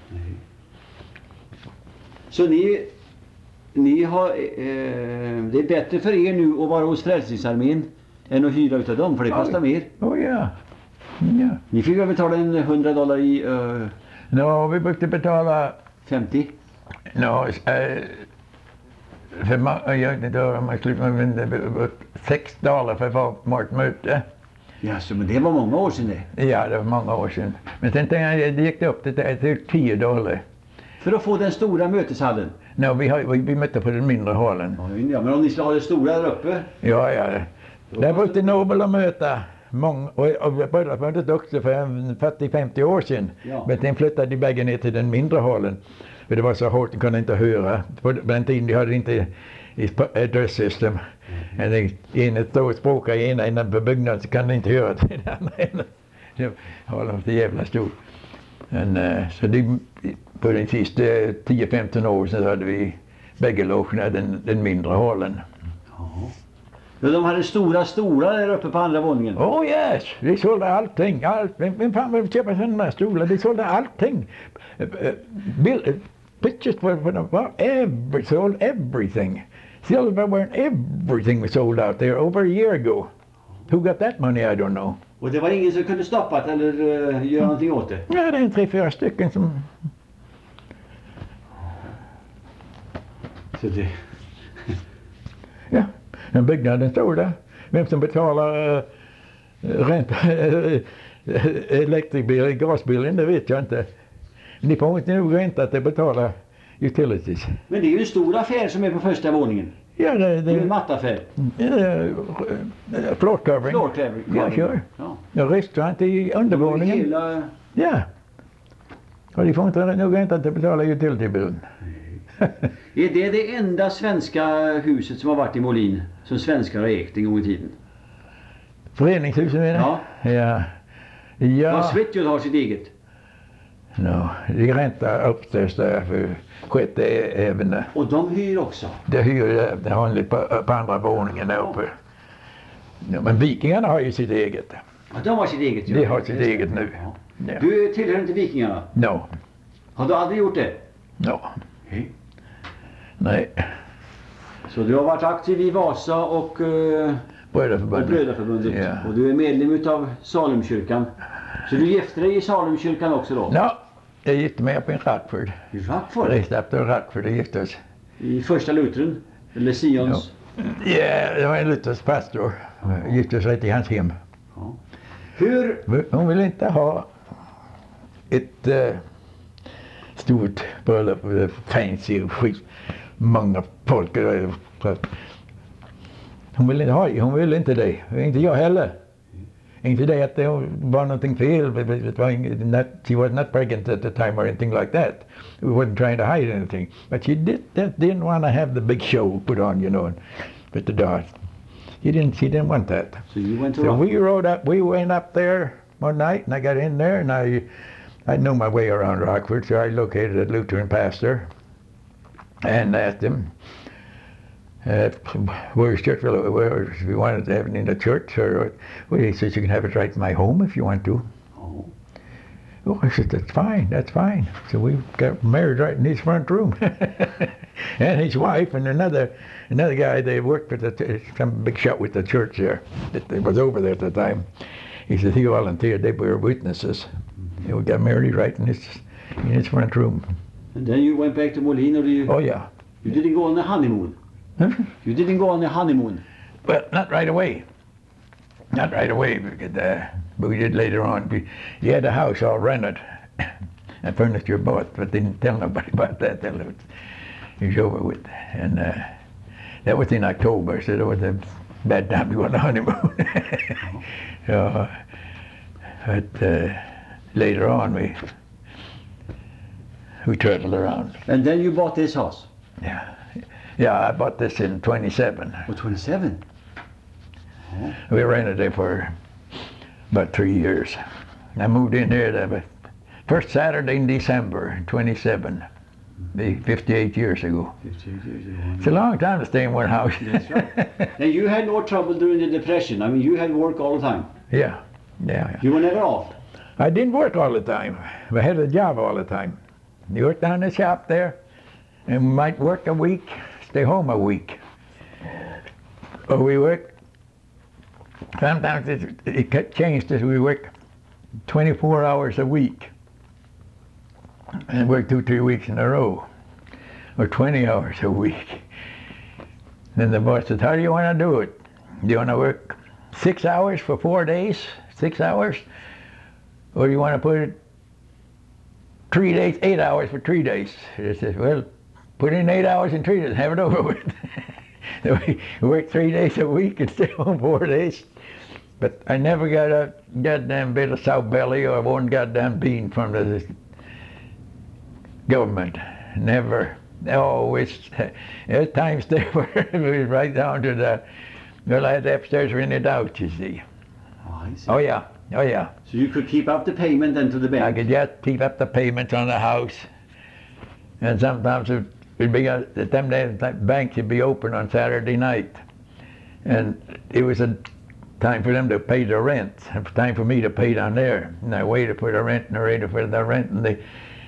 Så ni, ni har, eh, det är bättre för er nu att vara hos Frälsningsarmén än att hyra utav dem, för det kostar mer. Oh ja. Ja. Ni fick väl betala en hundra dollar i uh, Nå, vi brukade betala femtio. nå, eh, för ma- jag vet inte om man skulle men det var sex dollar för varje möte. Ja, så men det var många år sedan det. Ja, det var många år sedan. Men sen tänkte jag, det gick upp till, till tio dollar. För att få den stora möteshallen. Nå, vi, har, vi, vi mötte på den mindre hallen. Ja, men om ni skulle ha det stora där uppe. Ja, ja. Där brukade Nobel att möta många, och, och Brödraförbundet också för fyrtio femtio år sedan. Ja. Men sen flyttade de bägge ner till den mindre hallen. För det var så hårt, de kunde inte höra. På den tiden de hade inte ett address-system. Mm. En stor språkare i ena änden på byggnaden så kan de inte höra till den andra änden. Hallen var så jävla stor. Men, uh, så de, på den sista tio femton år sedan hade vi bägge logerna den, den mindre hallen. Ja, de hade stora stolar där uppe på andra våningen. Oh yes, de sålde allting. Allt. Vem, vem fan vill köpa sådana här stolar? De sålde allting. Uh, uh, bill, uh, pictures for, for them. Well, every, sold everything. Silverware and everything was sold out there over a year ago. Who got that money? I don't know. Och det var ingen som kunde stoppa det eller uh, göra någonting åt det. Ja, det är en tre, fyra stycken som... Så det... Ja, men byggnaden står där. Vem som betalar uh, ränta, elektrikbilen, gasbilen, det vet jag inte. Ni får inte nog ränta att betala utilities. Men det är ju en stor affär som är på första våningen. Ja, det, Det är en det mattaffär. uh, floor covering. Floor covering. Ja, sure. Ja. Ja, restaurant i undervåningen. Hela... Ja. Och de får inte nog ränta att betala utilitybilen. Är det det enda svenska huset som har varit i Molin som svenskar har ägt en gång i tiden? Föreningshuset menar Ja. Ja. Ja. Ja. Svetjod har sitt eget. No, de räntar uppställs där för sjätte även. Och de hyr också. Det hyr det vanligt på, på andra våningen där uppe. Ja, men vikingarna har ju sitt eget. Ja, de har sitt eget. De har sitt eget nu. Ja. Ja. Du tillhör inte vikingarna? No. Har du aldrig gjort det? No. Nej. Nej. Så du har varit aktiv i Vasa och, uh, och Brödraförbundet. Brödraförbundet. Ja. Och du är medlem utav Salemkyrkan. Så du gifte dig i Salemkyrkan också då? No. Jag gifte mig uppe i Rackford. I Rackford? Reste upp till Rackford och gifte oss. I första Lutern? Eller Sions? Ja, det var en luthersk pastor. Gifte sig till hans hem. Ja. Hur? Hon ville inte ha ett uh, stort bröllop med fancy och skit. Många folk. Hon ville inte ha hon ville inte det. Inte jag heller. Inte det att det var någonting fel. It was not, she was not pregnant at the time or anything like that. We weren't trying to hide anything. But she did, didn't want to have the big show put on, you know, with the dot. She didn't, she didn't want that. So you went to So Rock- we rode up, we went up there one night and I got in there and I, I knew my way around Rockford, so I located a Lutheran pastor and asked him, uh, where's church, where, if you wanted to have it in the church, or well, he says you can have it right in my home if you want to. Oh. Oh, I said, that's fine, that's fine. So we got married right in his front room. And his wife and another another guy, they worked with the, some big shot with the church there, that was over there at the time. He said he volunteered, they were witnesses. Mm-hmm. And we got married right in his, in his front room. And then you went back to Molin, or you, Oh yeah. you didn't go on the honeymoon? Huh? You didn't go on the honeymoon? Well, not right away. Not right away, because, uh, but we did later on. We, he had a house all rented and furniture bought, but didn't tell nobody about that. Till it, he was over with. And uh, that was in October, so it was a bad time to go on the honeymoon. So, but uh, later on, we we traveled around. And then you bought this house? Yeah, yeah. I bought this in twenty-seven. Oh, twenty-seven? Oh. We rented it for about three years. I moved in here the first Saturday in December, twenty-seven, fifty-eight years ago. fifty-eight years ago. It's a long time to stay in one house. That's right. And you had no trouble during the Depression. I mean, you had work all the time. Yeah, yeah, yeah. You were never off. I didn't work all the time. I had a job all the time. You worked down the shop there, and we might work a week, stay home a week. Or we worked, sometimes it, it got changed as we worked twenty-four hours a week. And worked two, three weeks in a row. Or twenty hours a week. Then the boss said, how do you want to do it? Do you want to work six hours for four days, six hours? Or you want to put it three days, eight hours for three days? He says, well, put in eight hours in three days, have it over with. So we worked three days a week and stay home four days. But I never got a goddamn bit of South Belly or one goddamn bean from the government. Never. Always. There's times there where it was right down to the, well, I had the upstairs rented out, you see. Oh, I see. Oh yeah, oh yeah. So you could keep up the payment then to the bank? I could just keep up the payments on the house. And sometimes it would be, at them days, the banks would be open on Saturday night. And it was a time for them to pay the rent. It was time for me to pay down there. And I waited for the rent and I waited for the rent, and they,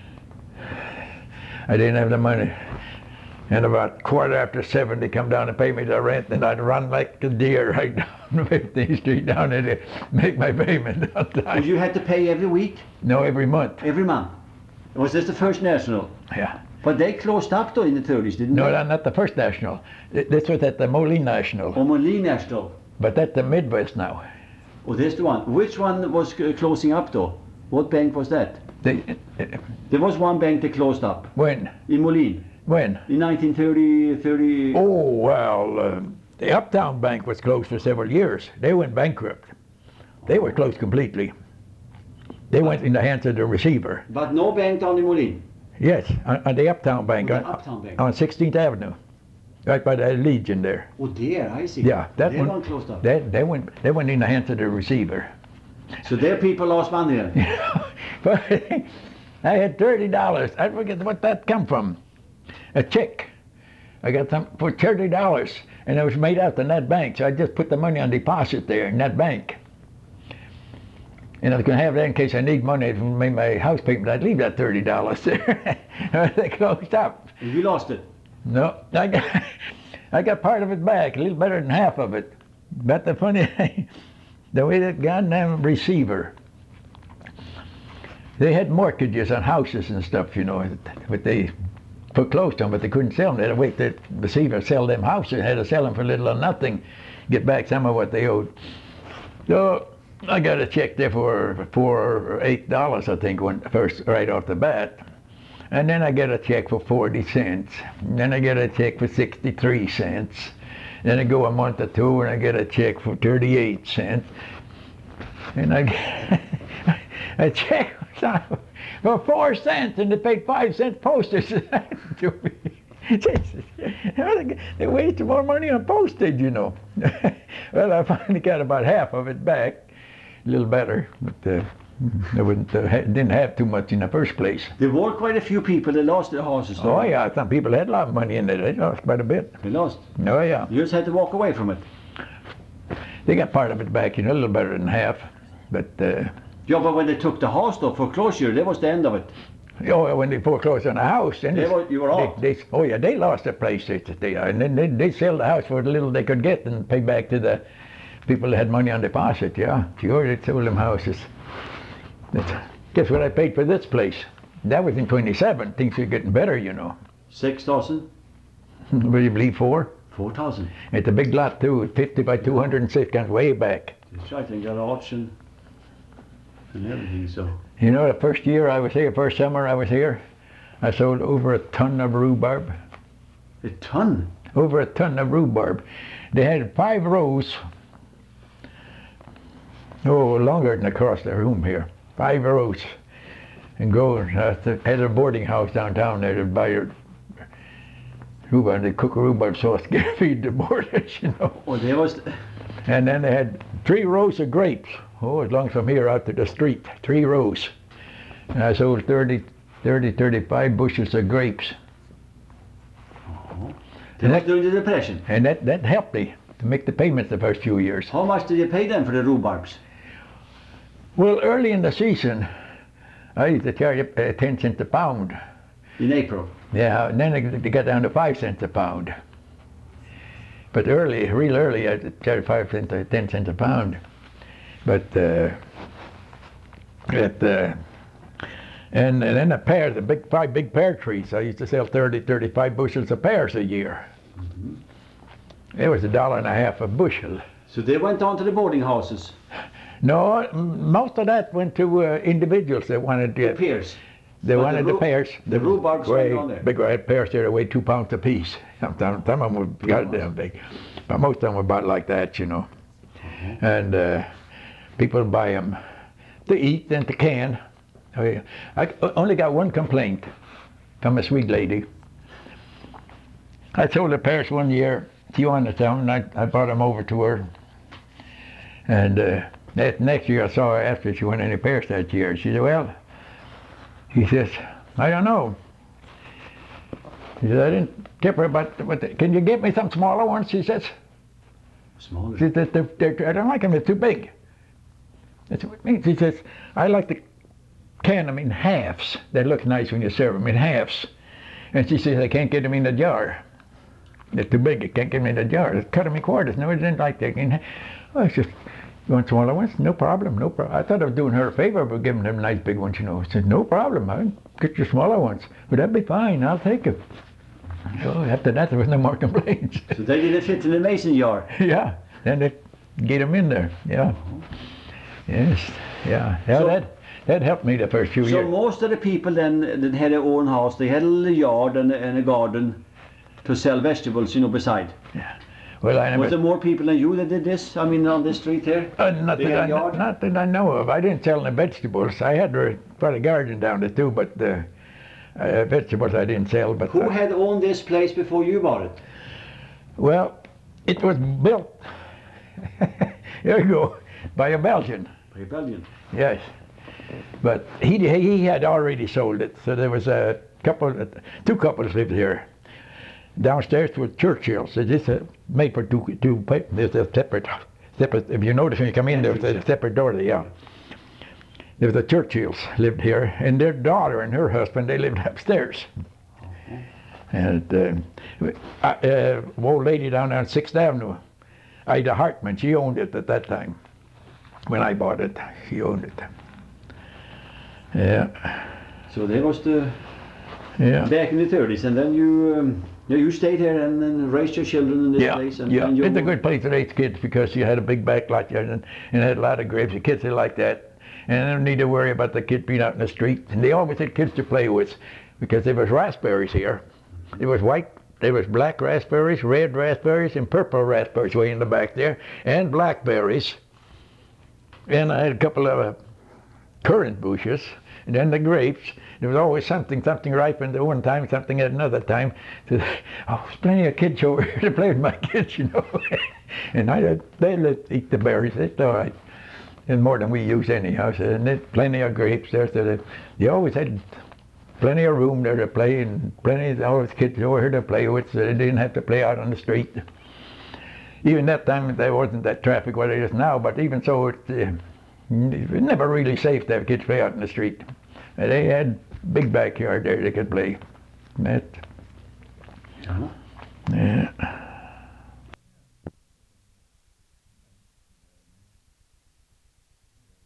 I didn't have the money. And about quarter after seven, they come down and pay me the rent, and I'd run like a deer right down fifteenth Street down there to make my payment on time. So you had to pay every week? No, every month. Every month? Was this the First National? Yeah. But they closed up though in the thirties, didn't No, they? not the First National. This was at the Moline National. Oh, Moline National. But that's the Midwest now. Oh, there's the one. Which one was uh, closing up though? What bank was that? They, uh, There was one bank that closed up. when? In Moline. When? In nineteen thirty, thirty... Oh, well, uh, the Uptown Bank was closed for several years. They went bankrupt. They were closed completely. They went in the hands of the receiver. But no bank down in Moline? Yes, on, on the Uptown Bank, Oh, on, the Uptown Bank. on sixteenth Avenue, right by the Legion there. Oh, there, I see. Yeah, that That one, one closed up. They, they, went, they went in the hands of the receiver. So their people lost money then? But I had thirty dollars. I forget what that come from. A check. I got some for thirty dollars, and it was made out in that bank. So I just put the money on deposit there in that bank. And I was going to have that in case I need money to make my house payment. I'd leave that thirty dollars there. They closed up. And you lost it? No, I got, I got part of it back, a little better than half of it. But the funny thing, the way that goddamn receiver, they had mortgages on houses and stuff, you know, but they foreclosed on them, but they couldn't sell them. They had to wait the receiver sell them houses, had to sell them for little or nothing, get back some of what they owed. So I got a check there for four or eight dollars, I think, when first right off the bat. And then I get a check for forty cents. And then I get a check for sixty-three cents. Then I go a month or two and I get a check for thirty-eight cents. And I get a check for four cents, and they paid five cents postage to me. They wasted more money on postage, you know. Well, I finally got about half of it back, a little better, but uh, I wouldn't, uh, didn't have too much in the first place. There were quite a few people that lost their houses though. Oh yeah, some people had a lot of money in it. They lost quite a bit. They lost. Oh yeah. You just had to walk away from it. They got part of it back, you know, a little better than half. But uh, Yeah, but when they took the house though, foreclosure, that was the end of it. oh, when they foreclosed on the house, then They they- were- you were they- out. they- oh yeah, they lost the place. They, they, and then they they sell the house for the little they could get and pay back to the people that had money on deposit. Yeah, sure, they sold them houses. That's, guess what I paid for this place? That was in twenty-seven. Things were getting better, you know. Six thousand? Will you believe four? Four thousand. It's a big lot too, fifty by two hundred and six, goes way back. That's right, they got an auction and everything, so. You know, the first year I was here, first summer I was here, I sold over a ton of rhubarb. A ton? Over a ton of rhubarb. They had five rows, oh, longer than across the room here. Five rows. And go uh, to, had a boarding house downtown there to buy your rhubarb. They cook rhubarb sauce, get feed the boarders, you know. Och det var... And then they had three rows of grapes. Oh, as long as from here out to the street, three rows. And I sold thirty, thirty, thirty-five bushels of grapes. Det var during the depression. And that, that helped me to make the payments the first few years. How much did you pay them for the rhubarbs? Well, early in the season, I used to charge uh, ten cents a pound. In April? Yeah, and then they got down to five cents a pound. But early, real early, I charged five cents, uh, ten cents a pound. But uh, at uh, and, and then a pear, the big five big pear trees. I used to sell thirty, thirty-five bushels of pears a year. Mm-hmm. It was a dollar and a half a bushel. So they went on to the boarding houses? No, m- most of that went to uh, individuals that wanted to. The pears? They But wanted the the, rhu- pears. the rhubarbs way, went on there? Big red pears there that weighed two pounds apiece. Some, some some of them were goddamn big. But most of them were about like that, you know. Mm-hmm. And uh, people would buy them to eat and to can. I, I only got one complaint from a sweet lady. I sold the pears one year. She wanted some, and I, I brought them over to her. And uh, that next year I saw her after she wanted any pears that year. She said, well, he says, I don't know. He said, I didn't tip her, but, but can you get me some smaller ones? She says. Smaller? She says, they're, they're, I don't like them, they're too big. That's what it means. She says, I like to can them in halves. They look nice when you serve them in halves. And she says, I can't get them in the jar. They're too big, I can't get them in the jar. Cut them in quarters. No, I didn't like that. In well, it's just, you want smaller ones? No problem, no problem. I thought I was doing her a favor by giving them nice big ones, you know. I said, no problem, I'll get you smaller ones. But that'd be fine, I'll take them. So after that, there was no more complaints. So they didn't fit in the mason jar? Yeah, then they get them in there, yeah. Yes, yeah. Yeah, So- that, that helped me the first few So years. most of the people then that had their own house, they had a little yard and, and a garden to sell vegetables, you know, beside. Well, I Was there never, more people than you that did this? I mean, on this street here? uh, not, They that had I, yard? not that I know of. I didn't sell any vegetables. I had a, quite a garden down there too, but uh, uh, vegetables I didn't sell. But Who uh, had owned this place before you bought it? well, it was built. There you go, by a Belgian. Rebellion. Yes, but he he had already sold it. So there was a couple, two couples lived here. Downstairs was Churchill's. It's just uh, made for two two. pa- There's a separate separate. If you notice when you come in, there's a separate door there. Yeah. There was the Churchills lived here, and their daughter and her husband they lived upstairs. And uh, uh, uh, old lady down there on Sixth Avenue, Ida Hartman, she owned it at that time. When I bought it, she owned it. Yeah, So that was the yeah. back in the thirties, and then you um, yeah, you stayed here and then raised your children in this Yeah, place. And, yeah. and you It's a good place to raise kids because you had a big back lot there and, and had a lot of grapes. The kids they like that, and they don't need to worry about the kids being out in the street. And they always had kids to play with, because there was raspberries here. There was white, there was black raspberries, red raspberries, and purple raspberries way in the back there, and blackberries. And I had a couple of uh, currant bushes, and then the grapes. There was always something, something ripened at one time, something at another time. So, oh, there's plenty of kids over here to play with my kids, you know. And I, they let eat the berries. It's all right. And more than we use anyhow. So, and there's plenty of grapes there. So they, they always had plenty of room there to play, and plenty of always kids over here to play with, so they didn't have to play out on the street. Even that time, there wasn't that traffic what it is now, but even so, it, uh, it was never really safe to have kids play out in the street. And they had big backyard there they could play. That,